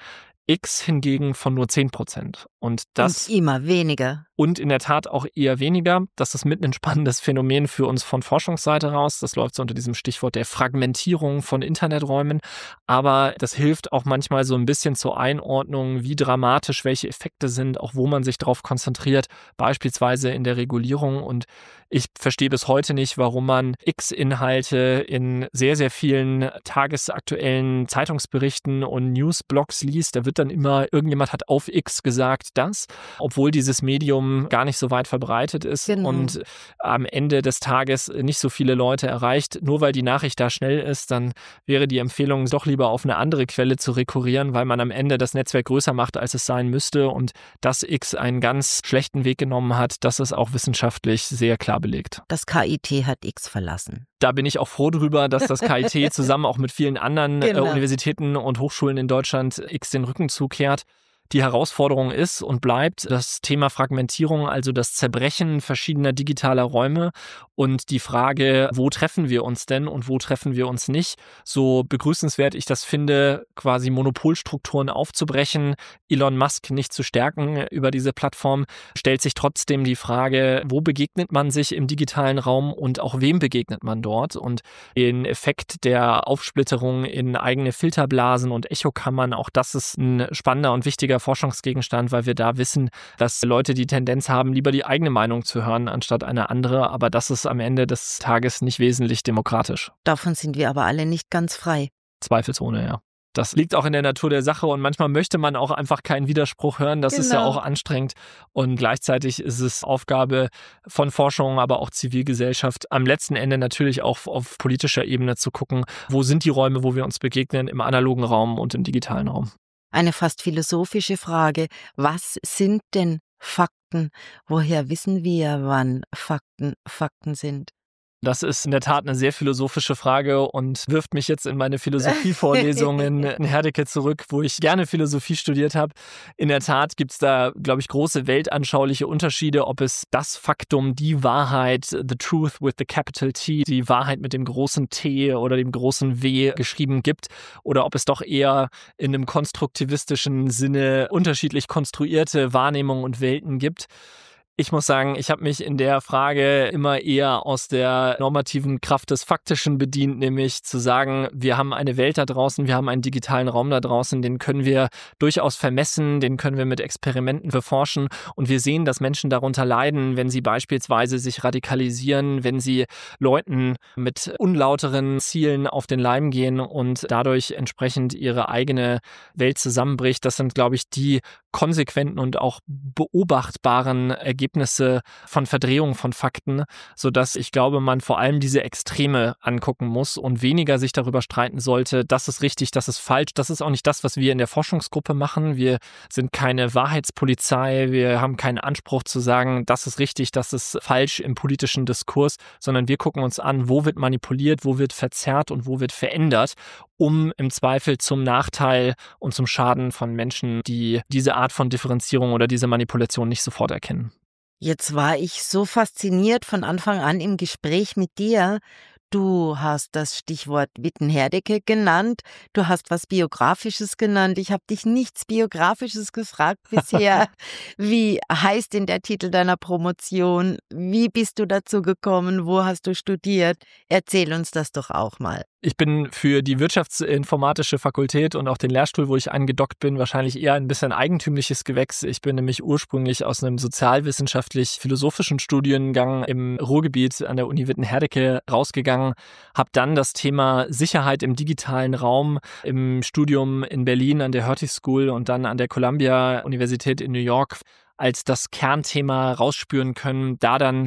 X hingegen von nur zehn Prozent. Und das und immer weniger. Und in der Tat auch eher weniger. Das ist mit ein spannendes Phänomen für uns von Forschungsseite raus. Das läuft so unter diesem Stichwort der Fragmentierung von Interneträumen. Aber das hilft auch manchmal so ein bisschen zur Einordnung, wie dramatisch welche Effekte sind, auch wo man sich darauf konzentriert, beispielsweise in der Regulierung. Und ich verstehe bis heute nicht, warum man X-Inhalte in sehr, sehr vielen tagesaktuellen Zeitungsberichten und Newsblogs liest. Da wird dann immer, irgendjemand hat auf X gesagt das, obwohl dieses Medium gar nicht so weit verbreitet ist Genau. und am Ende des Tages nicht so viele Leute erreicht. Nur weil die Nachricht da schnell ist, dann wäre die Empfehlung, doch lieber auf eine andere Quelle zu rekurrieren, weil man am Ende das Netzwerk größer macht, als es sein müsste. Und dass X einen ganz schlechten Weg genommen hat, das ist auch wissenschaftlich sehr klar belegt. Das K I T hat X verlassen. Da bin ich auch froh drüber, dass das K I T zusammen auch mit vielen anderen Genau. äh, Universitäten und Hochschulen in Deutschland X den Rücken zukehrt. Die Herausforderung ist und bleibt das Thema Fragmentierung, also das Zerbrechen verschiedener digitaler Räume und die Frage, wo treffen wir uns denn und wo treffen wir uns nicht. So begrüßenswert ich das finde, quasi Monopolstrukturen aufzubrechen, Elon Musk nicht zu stärken über diese Plattform, stellt sich trotzdem die Frage, wo begegnet man sich im digitalen Raum und auch wem begegnet man dort? Und den Effekt der Aufsplitterung in eigene Filterblasen und Echokammern, auch das ist ein spannender und wichtiger Forschungsgegenstand, weil wir da wissen, dass Leute die Tendenz haben, lieber die eigene Meinung zu hören, anstatt eine andere. Aber das ist am Ende des Tages nicht wesentlich demokratisch. Davon sind wir aber alle nicht ganz frei. Zweifelsohne, ja. Das liegt auch in der Natur der Sache und manchmal möchte man auch einfach keinen Widerspruch hören. Das Genau. ist ja auch anstrengend und gleichzeitig ist es Aufgabe von Forschung, aber auch Zivilgesellschaft, am letzten Ende natürlich auch auf politischer Ebene zu gucken, wo sind die Räume, wo wir uns begegnen, im analogen Raum und im digitalen Raum. Eine fast philosophische Frage. Was sind denn Fakten? Woher wissen wir, wann Fakten Fakten sind? Das ist in der Tat eine sehr philosophische Frage und wirft mich jetzt in meine Philosophievorlesungen in Herdecke zurück, wo ich gerne Philosophie studiert habe. In der Tat gibt es da, glaube ich, große weltanschauliche Unterschiede, ob es das Faktum, die Wahrheit, the truth with the capital T, die Wahrheit mit dem großen T oder dem großen W geschrieben gibt oder ob es doch eher in einem konstruktivistischen Sinne unterschiedlich konstruierte Wahrnehmungen und Welten gibt. Ich muss sagen, ich habe mich in der Frage immer eher aus der normativen Kraft des Faktischen bedient, nämlich zu sagen, wir haben eine Welt da draußen, wir haben einen digitalen Raum da draußen, den können wir durchaus vermessen, den können wir mit Experimenten beforschen und wir sehen, dass Menschen darunter leiden, wenn sie beispielsweise sich radikalisieren, wenn sie Leuten mit unlauteren Zielen auf den Leim gehen und dadurch entsprechend ihre eigene Welt zusammenbricht. Das sind, glaube ich, die konsequenten und auch beobachtbaren Ergebnisse von Verdrehung von Fakten, sodass ich glaube, man vor allem diese Extreme angucken muss und weniger sich darüber streiten sollte, das ist richtig, das ist falsch. Das ist auch nicht das, was wir in der Forschungsgruppe machen. Wir sind keine Wahrheitspolizei, wir haben keinen Anspruch zu sagen, das ist richtig, das ist falsch im politischen Diskurs, sondern wir gucken uns an, wo wird manipuliert, wo wird verzerrt und wo wird verändert, um im Zweifel zum Nachteil und zum Schaden von Menschen, die diese Art von Differenzierung oder diese Manipulation nicht sofort erkennen. Jetzt war ich so fasziniert von Anfang an im Gespräch mit dir. Du hast das Stichwort Witten-Herdecke genannt. Du hast was Biografisches genannt. Ich habe dich nichts Biografisches gefragt bisher. Wie heißt denn der Titel deiner Promotion? Wie bist du dazu gekommen? Wo hast du studiert? Erzähl uns das doch auch mal. Ich bin für die Wirtschaftsinformatische Fakultät und auch den Lehrstuhl, wo ich angedockt bin, wahrscheinlich eher ein bisschen eigentümliches Gewächs. Ich bin nämlich ursprünglich aus einem sozialwissenschaftlich-philosophischen Studiengang im Ruhrgebiet an der Uni Witten-Herdecke rausgegangen, habe dann das Thema Sicherheit im digitalen Raum im Studium in Berlin an der Hertie School und dann an der Columbia Universität in New York als das Kernthema rausspüren können, da dann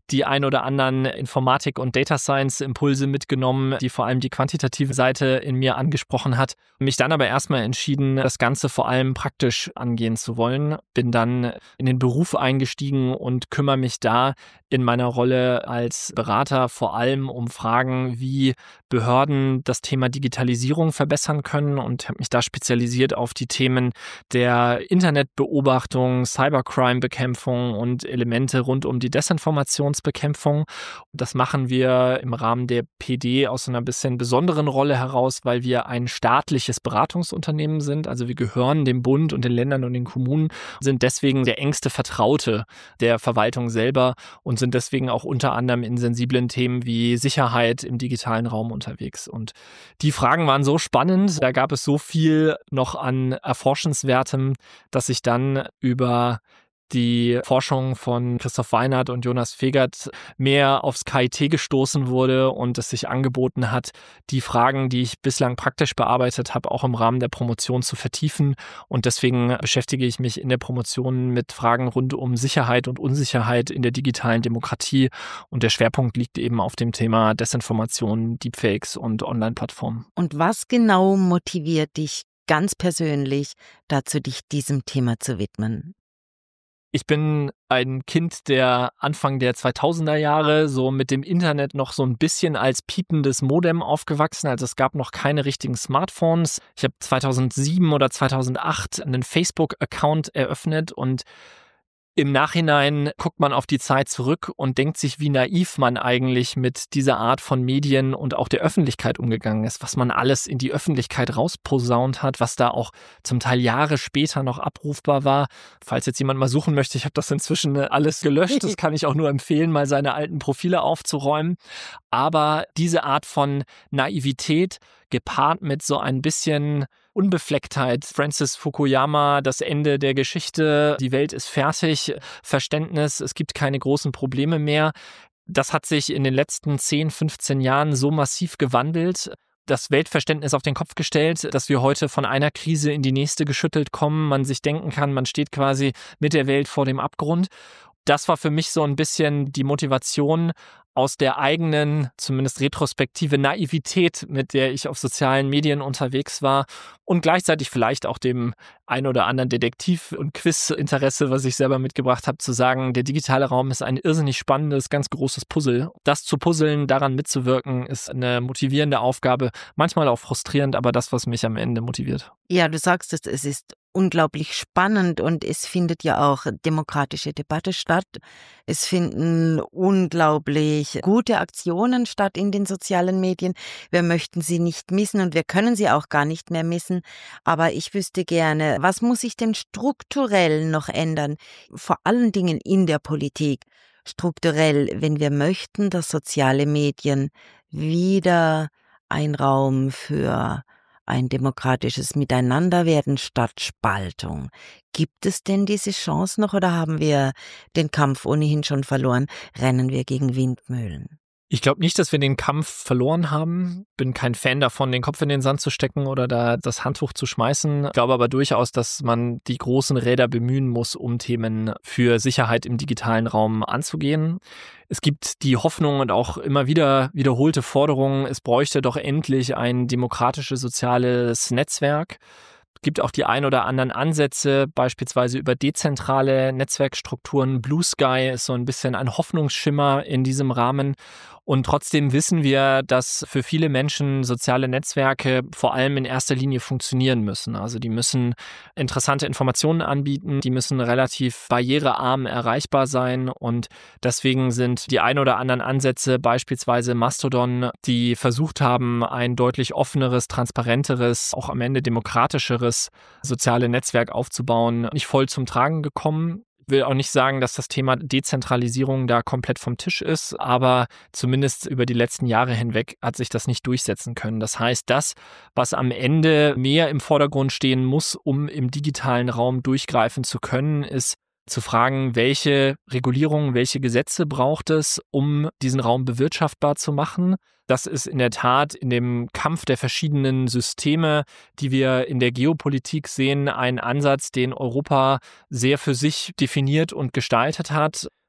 die ein oder anderen Informatik- und Data Science-Impulse mitgenommen, die vor allem die quantitative Seite in mir angesprochen hat. Mich dann aber erstmal entschieden, das Ganze vor allem praktisch angehen zu wollen. Bin dann in den Beruf eingestiegen und kümmere mich da in meiner Rolle als Berater vor allem um Fragen, wie Behörden das Thema Digitalisierung verbessern können, und habe mich da spezialisiert auf die Themen der Internetbeobachtung, Cybercrime-Bekämpfung und Elemente rund um die Desinformationsbekämpfung. Das machen wir im Rahmen der P D aus einer bisschen besonderen Rolle heraus, weil wir ein staatliches Beratungsunternehmen sind. Also wir gehören dem Bund und den Ländern und den Kommunen, sind deswegen der engste Vertraute der Verwaltung selber und sind deswegen auch unter anderem in sensiblen Themen wie Sicherheit im digitalen Raum unterwegs. Und die Fragen waren so spannend, da gab es so viel noch an Erforschenswertem, dass ich dann über die Forschung von Christoph Weinert und Jonas Fegert mehr aufs K I T gestoßen wurde und es sich angeboten hat, die Fragen, die ich bislang praktisch bearbeitet habe, auch im Rahmen der Promotion zu vertiefen. Und deswegen beschäftige ich mich in der Promotion mit Fragen rund um Sicherheit und Unsicherheit in der digitalen Demokratie. Und der Schwerpunkt liegt eben auf dem Thema Desinformation, Deepfakes und Online-Plattformen. Und was genau motiviert dich ganz persönlich dazu, dich diesem Thema zu widmen? Ich bin ein Kind der Anfang der zweitausender Jahre, so mit dem Internet noch so ein bisschen als piependes Modem aufgewachsen. Also es gab noch keine richtigen Smartphones. Ich habe zweitausendsieben oder zweitausendacht einen Facebook-Account eröffnet und im Nachhinein guckt man auf die Zeit zurück und denkt sich, wie naiv man eigentlich mit dieser Art von Medien und auch der Öffentlichkeit umgegangen ist, was man alles in die Öffentlichkeit rausposaunt hat, was da auch zum Teil Jahre später noch abrufbar war. Falls jetzt jemand mal suchen möchte, ich habe das inzwischen alles gelöscht, das kann ich auch nur empfehlen, mal seine alten Profile aufzuräumen. Aber diese Art von Naivität gepaart mit so ein bisschen Unbeflecktheit, Francis Fukuyama, das Ende der Geschichte, die Welt ist fertig, Verständnis, es gibt keine großen Probleme mehr. Das hat sich in den letzten zehn, fünfzehn Jahren so massiv gewandelt, das Weltverständnis auf den Kopf gestellt, dass wir heute von einer Krise in die nächste geschüttelt kommen, man sich denken kann, man steht quasi mit der Welt vor dem Abgrund. Das war für mich so ein bisschen die Motivation, aus der eigenen, zumindest retrospektive Naivität, mit der ich auf sozialen Medien unterwegs war und gleichzeitig vielleicht auch dem ein oder anderen Detektiv- und Quiz-Interesse, was ich selber mitgebracht habe, zu sagen, der digitale Raum ist ein irrsinnig spannendes, ganz großes Puzzle. Das zu puzzeln, daran mitzuwirken, ist eine motivierende Aufgabe, manchmal auch frustrierend, aber das, was mich am Ende motiviert. Ja, du sagst es, es ist unglaublich spannend und es findet ja auch demokratische Debatte statt. Es finden unglaublich gute Aktionen statt in den sozialen Medien. Wir möchten sie nicht missen und wir können sie auch gar nicht mehr missen. Aber ich wüsste gerne, was muss sich denn strukturell noch ändern? Vor allen Dingen in der Politik. Strukturell, wenn wir möchten, dass soziale Medien wieder ein Raum für ein demokratisches Miteinander werden statt Spaltung. Gibt es denn diese Chance noch oder haben wir den Kampf ohnehin schon verloren? Rennen wir gegen Windmühlen? Ich glaube nicht, dass wir den Kampf verloren haben. Bin kein Fan davon, den Kopf in den Sand zu stecken oder da das Handtuch zu schmeißen. Ich glaube aber durchaus, dass man die großen Räder bemühen muss, um Themen für Sicherheit im digitalen Raum anzugehen. Es gibt die Hoffnung und auch immer wieder wiederholte Forderungen, es bräuchte doch endlich ein demokratisches soziales Netzwerk. Es gibt auch die ein oder anderen Ansätze, beispielsweise über dezentrale Netzwerkstrukturen. Blue Sky ist so ein bisschen ein Hoffnungsschimmer in diesem Rahmen. Und trotzdem wissen wir, dass für viele Menschen soziale Netzwerke vor allem in erster Linie funktionieren müssen. Also die müssen interessante Informationen anbieten, die müssen relativ barrierearm erreichbar sein. Und deswegen sind die ein oder anderen Ansätze, beispielsweise Mastodon, die versucht haben, ein deutlich offeneres, transparenteres, auch am Ende demokratischeres soziale Netzwerk aufzubauen, nicht voll zum Tragen gekommen. Ich will auch nicht sagen, dass das Thema Dezentralisierung da komplett vom Tisch ist, aber zumindest über die letzten Jahre hinweg hat sich das nicht durchsetzen können. Das heißt, das, was am Ende mehr im Vordergrund stehen muss, um im digitalen Raum durchgreifen zu können, ist zu fragen, welche Regulierungen, welche Gesetze braucht es, um diesen Raum bewirtschaftbar zu machen. Das ist in der Tat in dem Kampf der verschiedenen Systeme, die wir in der Geopolitik sehen, ein Ansatz, den Europa sehr für sich definiert und gestaltet hat.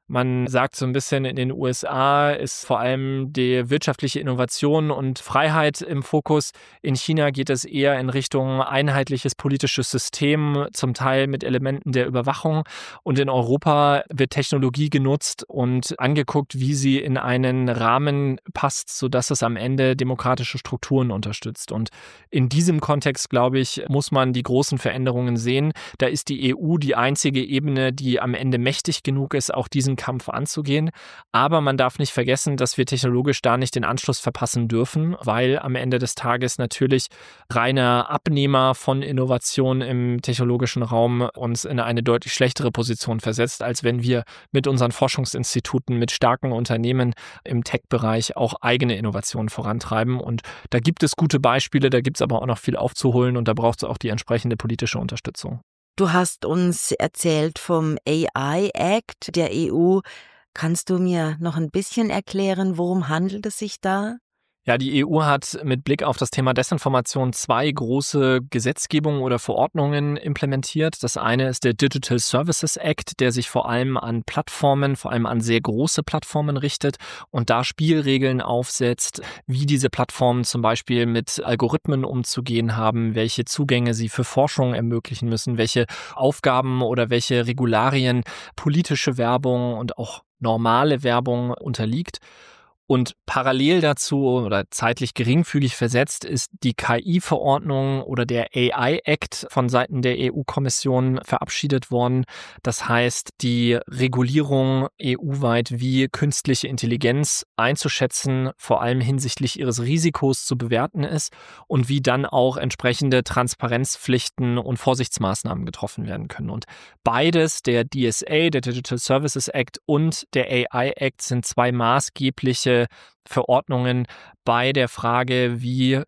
Man sagt so ein bisschen, in den U S A ist vor allem die wirtschaftliche Innovation und Freiheit im Fokus. In China geht es eher in Richtung einheitliches politisches System, zum Teil mit Elementen der Überwachung. Und in Europa wird Technologie genutzt und angeguckt, wie sie in einen Rahmen passt, sodass es am Ende demokratische Strukturen unterstützt. Und in diesem Kontext, glaube ich, muss man die großen Veränderungen sehen. Da ist die E U die einzige Ebene, die am Ende mächtig genug ist, auch diesen Kampf anzugehen. Aber man darf nicht vergessen, dass wir technologisch da nicht den Anschluss verpassen dürfen, weil am Ende des Tages natürlich reiner Abnehmer von Innovation im technologischen Raum uns in eine deutlich schlechtere Position versetzt, als wenn wir mit unseren Forschungsinstituten, mit starken Unternehmen im Tech-Bereich auch eigene Innovationen vorantreiben. Und da gibt es gute Beispiele, da gibt es aber auch noch viel aufzuholen und da braucht es auch die entsprechende politische Unterstützung. Du hast uns erzählt vom A I Act der E U. Kannst du mir noch ein bisschen erklären, worum handelt es sich da? Ja, die E U hat mit Blick auf das Thema Desinformation zwei große Gesetzgebungen oder Verordnungen implementiert. Das eine ist der Digital Services Act, der sich vor allem an Plattformen, vor allem an sehr große Plattformen richtet und da Spielregeln aufsetzt, wie diese Plattformen zum Beispiel mit Algorithmen umzugehen haben, welche Zugänge sie für Forschung ermöglichen müssen, welche Aufgaben oder welche Regularien politische Werbung und auch normale Werbung unterliegt. Und parallel dazu oder zeitlich geringfügig versetzt ist die K I-Verordnung oder der A I-Act von Seiten der E U-Kommission verabschiedet worden. Das heißt, die Regulierung E U-weit, wie künstliche Intelligenz einzuschätzen, vor allem hinsichtlich ihres Risikos zu bewerten ist und wie dann auch entsprechende Transparenzpflichten und Vorsichtsmaßnahmen getroffen werden können. Und beides, der D S A, der Digital Services Act und der A I-Act, sind zwei maßgebliche Verordnungen bei der Frage, wie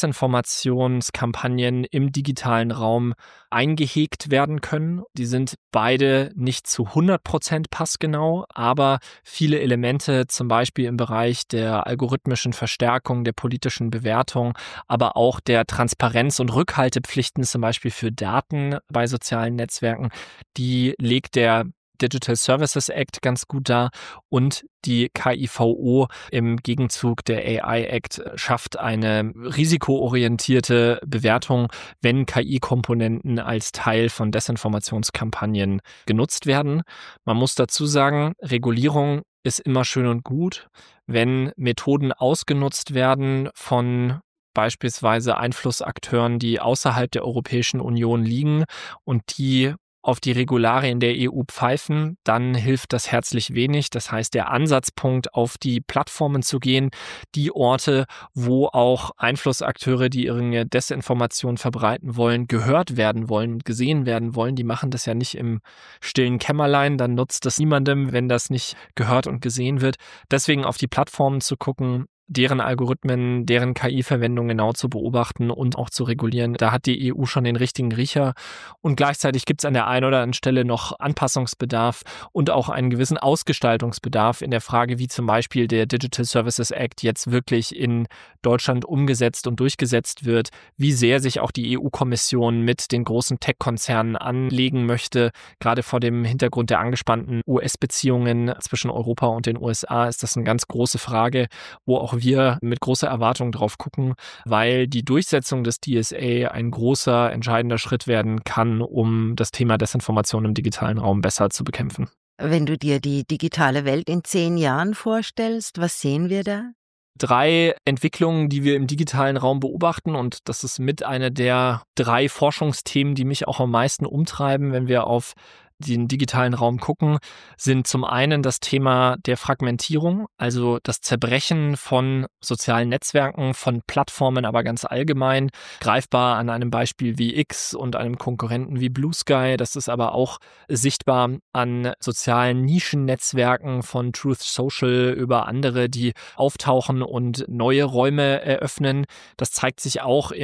Desinformationskampagnen im digitalen Raum eingehegt werden können. Die sind beide nicht zu hundert Prozent passgenau, aber viele Elemente, zum Beispiel im Bereich der algorithmischen Verstärkung, der politischen Bewertung, aber auch der Transparenz- und Rückhaltepflichten, zum Beispiel für Daten bei sozialen Netzwerken, die legt der Digital Services Act ganz gut dar und die K I V O im Gegenzug der A I-Act schafft eine risikoorientierte Bewertung, wenn K I-Komponenten als Teil von Desinformationskampagnen genutzt werden. Man muss dazu sagen, Regulierung ist immer schön und gut, wenn Methoden ausgenutzt werden von beispielsweise Einflussakteuren, die außerhalb der Europäischen Union liegen und die auf die Regularien der E U pfeifen, dann hilft das herzlich wenig. Das heißt, der Ansatzpunkt, auf die Plattformen zu gehen, die Orte, wo auch Einflussakteure, die ihre Desinformation verbreiten wollen, gehört werden wollen und gesehen werden wollen, die machen das ja nicht im stillen Kämmerlein, dann nutzt das niemandem, wenn das nicht gehört und gesehen wird. Deswegen auf die Plattformen zu gucken, deren Algorithmen, deren K I-Verwendung genau zu beobachten und auch zu regulieren. Da hat die E U schon den richtigen Riecher. Und gleichzeitig gibt es an der einen oder anderen Stelle noch Anpassungsbedarf und auch einen gewissen Ausgestaltungsbedarf in der Frage, wie zum Beispiel der Digital Services Act jetzt wirklich in Deutschland umgesetzt und durchgesetzt wird, wie sehr sich auch die E U-Kommission mit den großen Tech-Konzernen anlegen möchte. Gerade vor dem Hintergrund der angespannten U S-Beziehungen zwischen Europa und den U S A ist das eine ganz große Frage, wo auch wir mit großer Erwartung drauf gucken, weil die Durchsetzung des D S A ein großer, entscheidender Schritt werden kann, um das Thema Desinformation im digitalen Raum besser zu bekämpfen. Wenn du dir die digitale Welt in zehn Jahren vorstellst, was sehen wir da? Drei Entwicklungen, die wir im digitalen Raum beobachten, und das ist mit einer der drei Forschungsthemen, die mich auch am meisten umtreiben, wenn wir auf den digitalen Raum gucken, sind zum einen das Thema der Fragmentierung, also das Zerbrechen von sozialen Netzwerken, von Plattformen, aber ganz allgemein, greifbar an einem Beispiel wie X und einem Konkurrenten wie Blue Sky. Das ist aber auch sichtbar an sozialen Nischennetzwerken von Truth Social über andere, die auftauchen und neue Räume eröffnen. Das zeigt sich auch in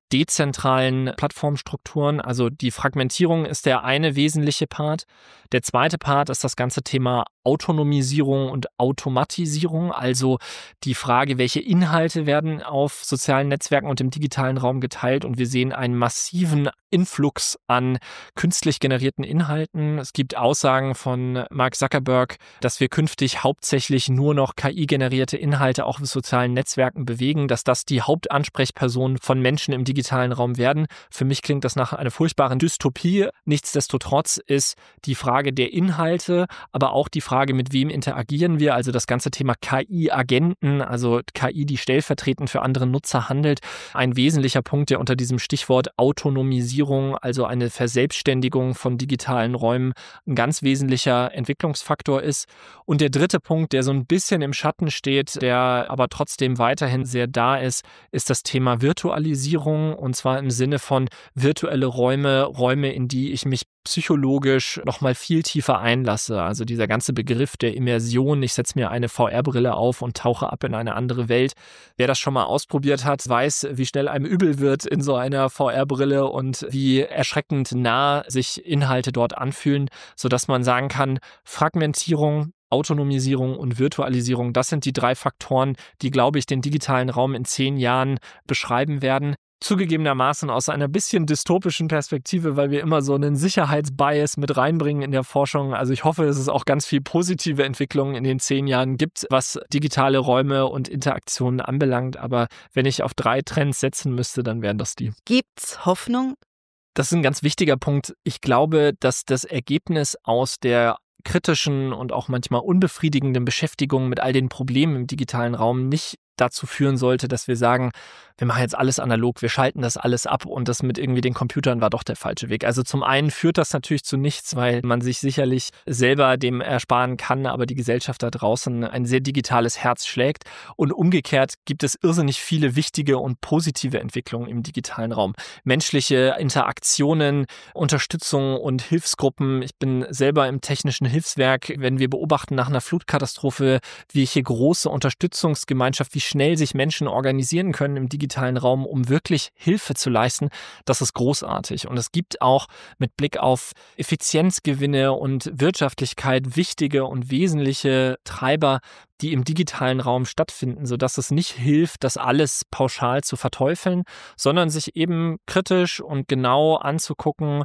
dezentralen Plattformstrukturen. Also die Fragmentierung ist der eine wesentliche Part. Der zweite Part ist das ganze Thema Autonomisierung und Automatisierung, also die Frage, welche Inhalte werden auf sozialen Netzwerken und im digitalen Raum geteilt. Und wir sehen einen massiven Influx an künstlich generierten Inhalten. Es gibt Aussagen von Mark Zuckerberg, dass wir künftig hauptsächlich nur noch K I-generierte Inhalte auch auf sozialen Netzwerken bewegen, dass das die Hauptansprechpersonen von Menschen im digitalen Raum werden. Für mich klingt das nach einer furchtbaren Dystopie. Nichtsdestotrotz ist die Frage der Inhalte, aber auch die Frage, mit wem interagieren wir, also das ganze Thema K I-Agenten, also K I, die stellvertretend für andere Nutzer handelt, ein wesentlicher Punkt, der unter diesem Stichwort Autonomisierung, also eine Verselbstständigung von digitalen Räumen, ein ganz wesentlicher Entwicklungsfaktor ist. Und der dritte Punkt, der so ein bisschen im Schatten steht, der aber trotzdem weiterhin sehr da ist, ist das Thema Virtualisierung, und zwar im Sinne von virtuelle Räume, Räume, in die ich mich psychologisch nochmal viel tiefer einlasse. Also dieser ganze Begriff der Immersion, ich setze mir eine V R-Brille auf und tauche ab in eine andere Welt. Wer das schon mal ausprobiert hat, weiß, wie schnell einem übel wird in so einer V R-Brille und wie erschreckend nah sich Inhalte dort anfühlen, sodass man sagen kann, Fragmentierung, Autonomisierung und Virtualisierung, das sind die drei Faktoren, die, glaube ich, den digitalen Raum in zehn Jahren beschreiben werden. Zugegebenermaßen aus einer bisschen dystopischen Perspektive, weil wir immer so einen Sicherheitsbias mit reinbringen in der Forschung. Also ich hoffe, dass es auch ganz viel positive Entwicklungen in den zehn Jahren gibt, was digitale Räume und Interaktionen anbelangt. Aber wenn ich auf drei Trends setzen müsste, dann wären das die. Gibt's Hoffnung? Das ist ein ganz wichtiger Punkt. Ich glaube, dass das Ergebnis aus der kritischen und auch manchmal unbefriedigenden Beschäftigung mit all den Problemen im digitalen Raum nicht dazu führen sollte, dass wir sagen, wir machen jetzt alles analog, wir schalten das alles ab und das mit irgendwie den Computern war doch der falsche Weg. Also zum einen führt das natürlich zu nichts, weil man sich sicherlich selber dem ersparen kann, aber die Gesellschaft da draußen ein sehr digitales Herz schlägt. Und umgekehrt gibt es irrsinnig viele wichtige und positive Entwicklungen im digitalen Raum. Menschliche Interaktionen, Unterstützung und Hilfsgruppen. Ich bin selber im technischen Hilfswerk, wenn wir beobachten nach einer Flutkatastrophe, welche große Unterstützungsgemeinschaft, wie schnell sich Menschen organisieren können im digitalen Raum, um wirklich Hilfe zu leisten, das ist großartig. Und es gibt auch mit Blick auf Effizienzgewinne und Wirtschaftlichkeit wichtige und wesentliche Treiber, die im digitalen Raum stattfinden, sodass es nicht hilft, das alles pauschal zu verteufeln, sondern sich eben kritisch und genau anzugucken,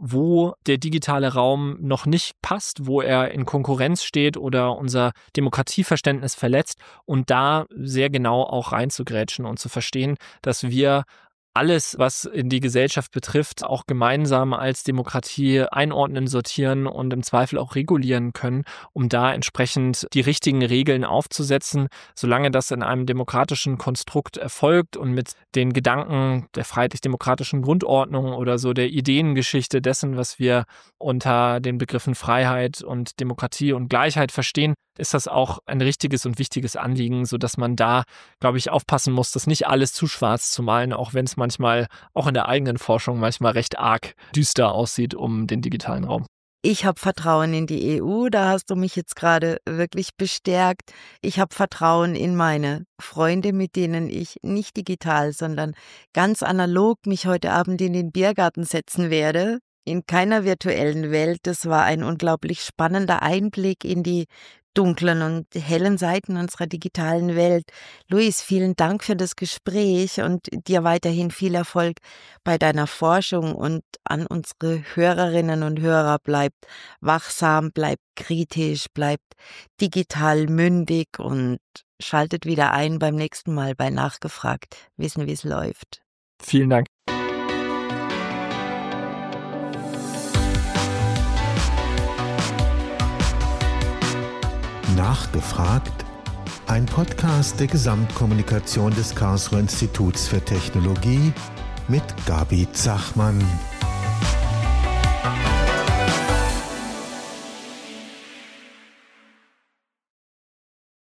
wo der digitale Raum noch nicht passt, wo er in Konkurrenz steht oder unser Demokratieverständnis verletzt und da sehr genau auch reinzugrätschen und zu verstehen, dass wir alles, was in die Gesellschaft betrifft, auch gemeinsam als Demokratie einordnen, sortieren und im Zweifel auch regulieren können, um da entsprechend die richtigen Regeln aufzusetzen. Solange das in einem demokratischen Konstrukt erfolgt und mit den Gedanken der freiheitlich-demokratischen Grundordnung oder so der Ideengeschichte dessen, was wir unter den Begriffen Freiheit und Demokratie und Gleichheit verstehen, ist das auch ein richtiges und wichtiges Anliegen, sodass man da, glaube ich, aufpassen muss, das nicht alles zu schwarz zu malen, auch wenn es manchmal, auch in der eigenen Forschung, manchmal recht arg düster aussieht um den digitalen Raum. Ich habe Vertrauen in die E U, da hast du mich jetzt gerade wirklich bestärkt. Ich habe Vertrauen in meine Freunde, mit denen ich nicht digital, sondern ganz analog mich heute Abend in den Biergarten setzen werde. In keiner virtuellen Welt. Das war ein unglaublich spannender Einblick in die dunklen und hellen Seiten unserer digitalen Welt. Luis, vielen Dank für das Gespräch und dir weiterhin viel Erfolg bei deiner Forschung und an unsere Hörerinnen und Hörer. Bleibt wachsam, bleibt kritisch, bleibt digital mündig und schaltet wieder ein beim nächsten Mal bei Nachgefragt. Wissen, wie es läuft. Vielen Dank. Nachgefragt, ein Podcast der Gesamtkommunikation des Karlsruher Instituts für Technologie mit Gabi Zachmann.